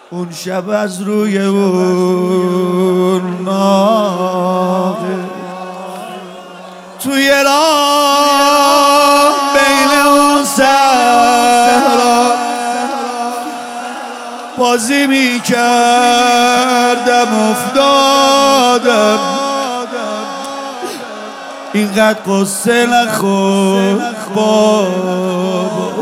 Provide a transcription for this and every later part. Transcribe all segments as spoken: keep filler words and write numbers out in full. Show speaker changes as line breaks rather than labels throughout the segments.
اون شب از روی اون ناقه توی راه بین اون صحرا بازی می کردم افتادم اینقدر قصه نخور بابا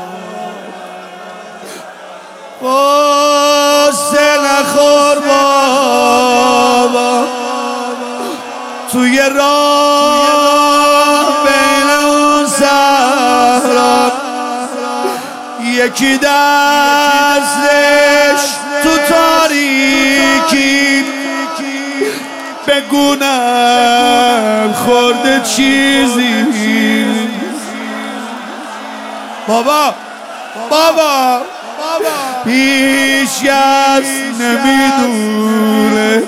قصه نخور بابا توی راه بین اون صحرا یکی دستش تو تاریکی بگونم خورده چیزی بابا بابا هیچ کس نمیدونه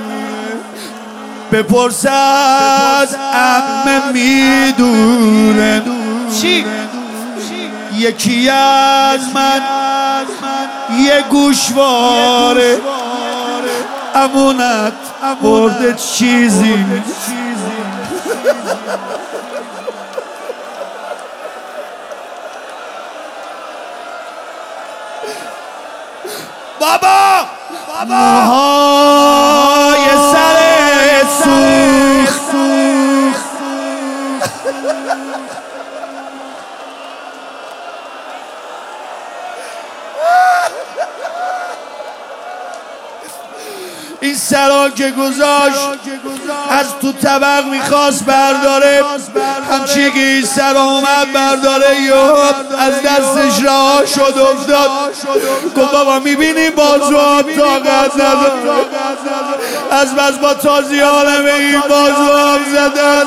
بپرس از عمه میدونه چی؟ یکی از من یه گوشواره امونت برده چیزی بابا موهای سر سوخت این سرا که گذاشت از تو طبق میخواست برداره همچی که این سرا اومد برداره یه از دستش رها شد افتاد گفت بابا میبینی بازو هم طاقت نداره از بس با تازی حالم این بازو هم زدن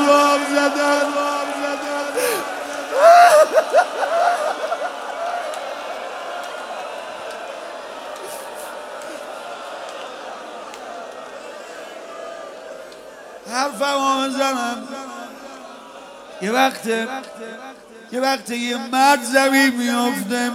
حرفم ها بزنم یه وقته یه وقته یه مرد زمین میافته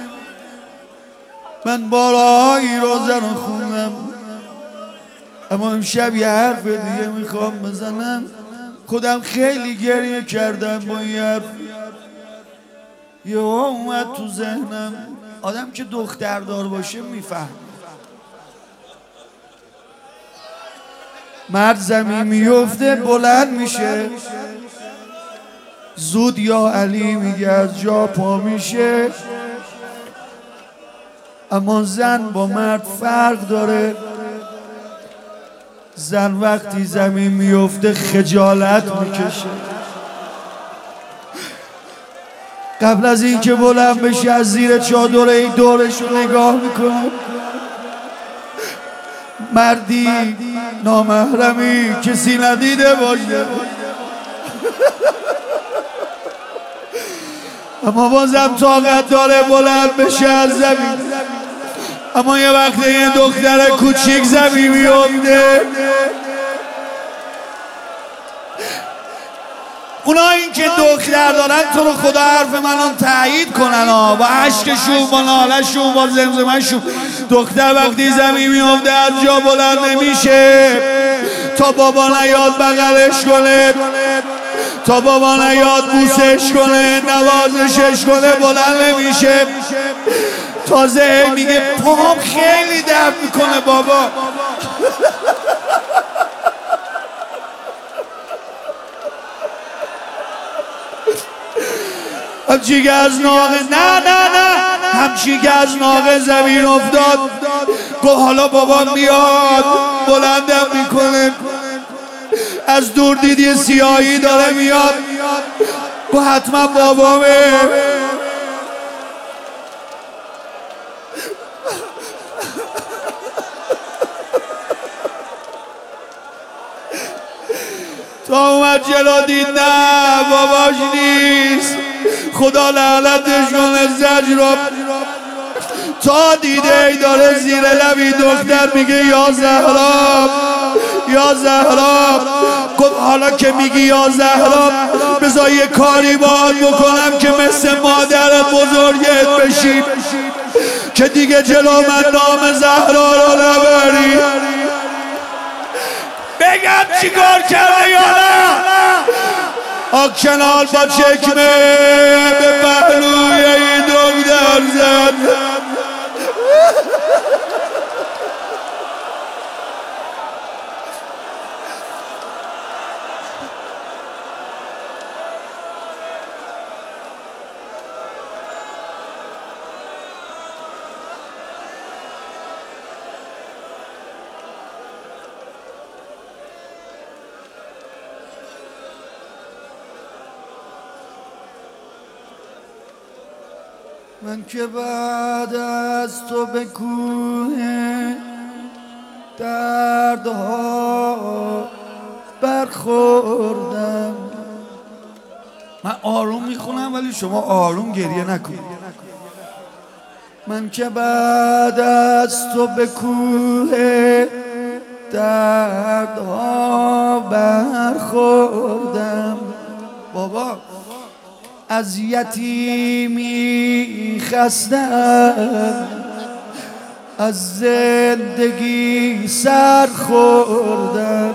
من باراهای روزه رو خوندم اما امشب یه حرف دیگه میخوام بزنم خودم خیلی گریه کردم با این حرف یه اومد تو ذهنم آدم که دختردار باشه میفهم مرد زمین میفته بلند میشه زود یا علی میگه از جا پا میشه اما زن با مرد فرق داره زن وقتی زمین میفته خجالت میکشه قبل از اینکه بلند بشه از زیر چادر این دورش رو نگاه میکنه مردی نامحرمی کسی ندیده باشه اما بازم طاقت داره بلند بشه از زمین اما یه وقت یه دختر کوچیک زمین میفته اونا این که دختر دارن تو رو خدا حرف منو تایید کنن ها با عشقشون با نالشون با زمزمشون دختر وقتی زمین میفته از جا بلند نمیشه تا بابا نیاد بغلش کنه تا بابا نیاد بوسش کنه نوازشش کنه بلند نمیشه تازه میگه پام خیلی درد میکنه بابا همچی که از ناقه نه نه نه همچی که از ناقه زمین افتاد گفت حالا بابا میاد بلندم میکنه از دور دیدی سیاهی داره میاد گفت حتما بابامه تا اومد جلو دید نه باباش نیست خدا لعنتش کنه زجر تا دیده ای داره زیر لبی دختر میگه یا زهرا یا زهرا گفت حالا که میگی یا زهرا بذار یه کاری باهات بکنم که مثل مادر بزرگت بشی که دیگه جلو من نام زهرا رو نبری. بگم چیکار کرده یا نه؟ آکنال با چکمه به پهلوی این دختر زد. من که بعد از تو به کوه دردها برخوردم. من آروم میخونم ولی شما آروم گریه نکن. من که بعد از تو به کوه دردها برخوردم. بابا از یتیمی خستم، از زندگی سر خوردم.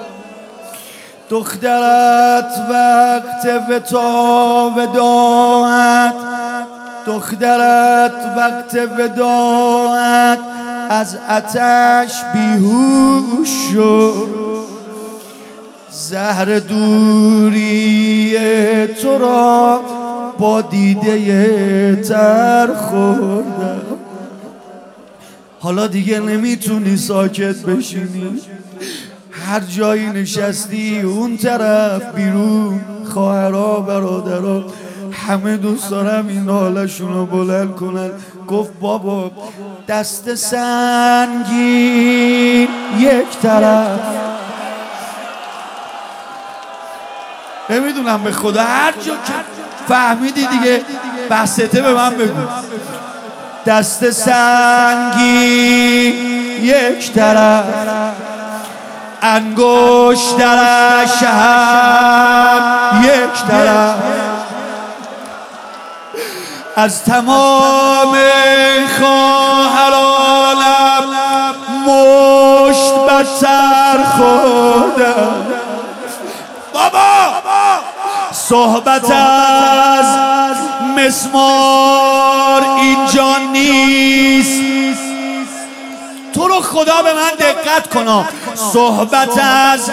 دخترت وقت وتا وداعت، دخترت وقت وداعت از آتش بیهوش شد. زهر دوری تو را با دیده تر خوردم. حالا دیگه نمیتونی ساکت بشینی، هر جایی نشستی اون طرف بیرون خواهرها برادرها همه دوست دارم این حالشون رو بلند کنن. گفت بابا دست سنگین یک طرف، نمیدونم به خدا هر جا که فهمیدی دیگه بسته به من بگو. دست سنگین یک طرف، انگشترش هم یک طرف، از تمام خواهرانم مشت بدتر خوردم. بابا صحبت از مسمار اینجا نیست. تو رو خدا به من دقت کن. صحبت از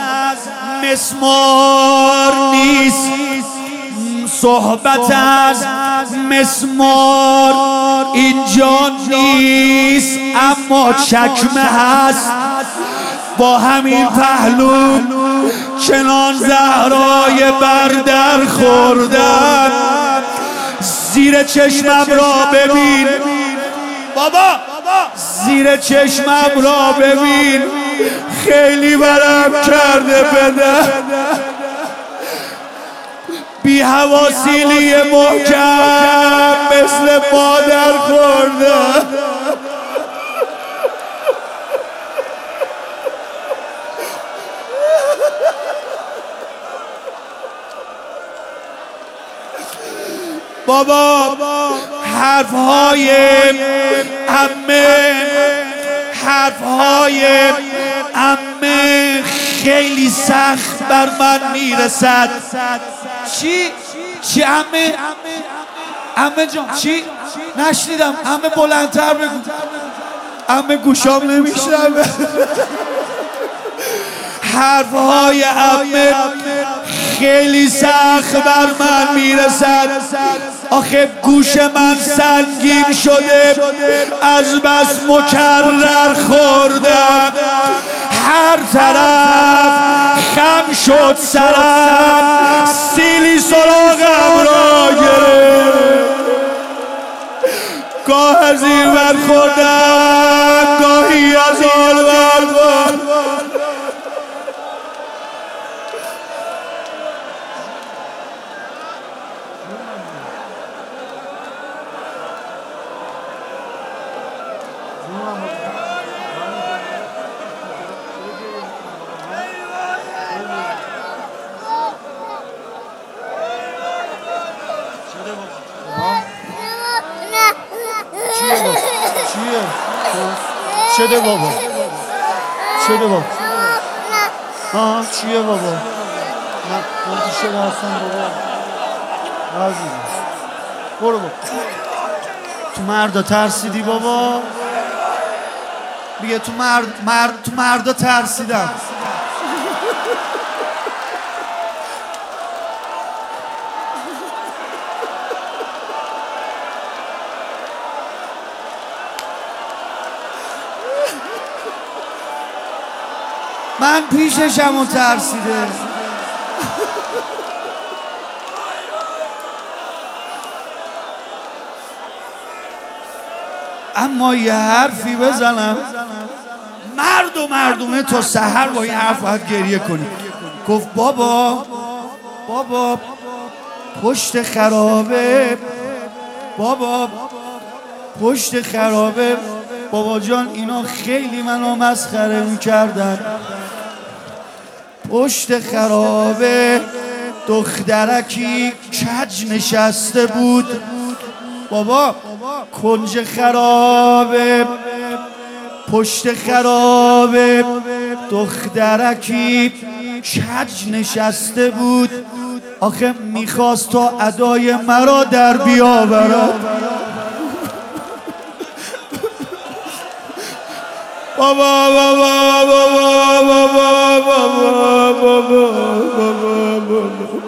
مسمار نیست، صحبت از مسمار اینجا نیست، اما چکمه هست. با همین پهلو چنان زهرای بردر خوردن. زیر چشمم را ببین بابا، زیر چشمم را ببین، خیلی برم کرده بده. بی حواسیلی محکم مثل مادر خورده. بابا حرفهای عمه، حرفهای عمه خیلی سخت بر من میرسد. چی؟ چی عمه؟ عمه جان چی؟ نشنیدم. عمه بلندتر بگو. عمه گوشام نمیشنوه. حرفهای عمه خیلی سخت بر من میرسد. آخه گوش من سنگین شده، از بس مکرر خوردم. هر طرف خم شد سرم، سیلی سراغم را گرفت. گاه از این ور خوردم، گاهی از آن ور خوردم.
چیه؟ چه بابا؟ چه بابا؟ آه چیه بابا؟ من من دیشه هستم بابا. عزیزم برو بابا. تو مردا ترسیدی بابا؟ میگه تو مرد مرد تو مردا ترسیدم. من پیششم و ترسیده. اما یه حرفی بزنم، مرد و مردونه تا سحر با این حرف باید گریه کنی. گفت بابا بابا پشت خرابه، بابا پشت خرابه، بابا جان اینا خیلی منو مسخره میکردن. پشت خرابه دخترکی کج نشسته بود. بابا کنج خرابه پشت خرابه دخترکی کج نشسته بود. آخه میخواست تا ادای مرا در بیاورد. بابا بابا بابا بابا بابا بابا بابا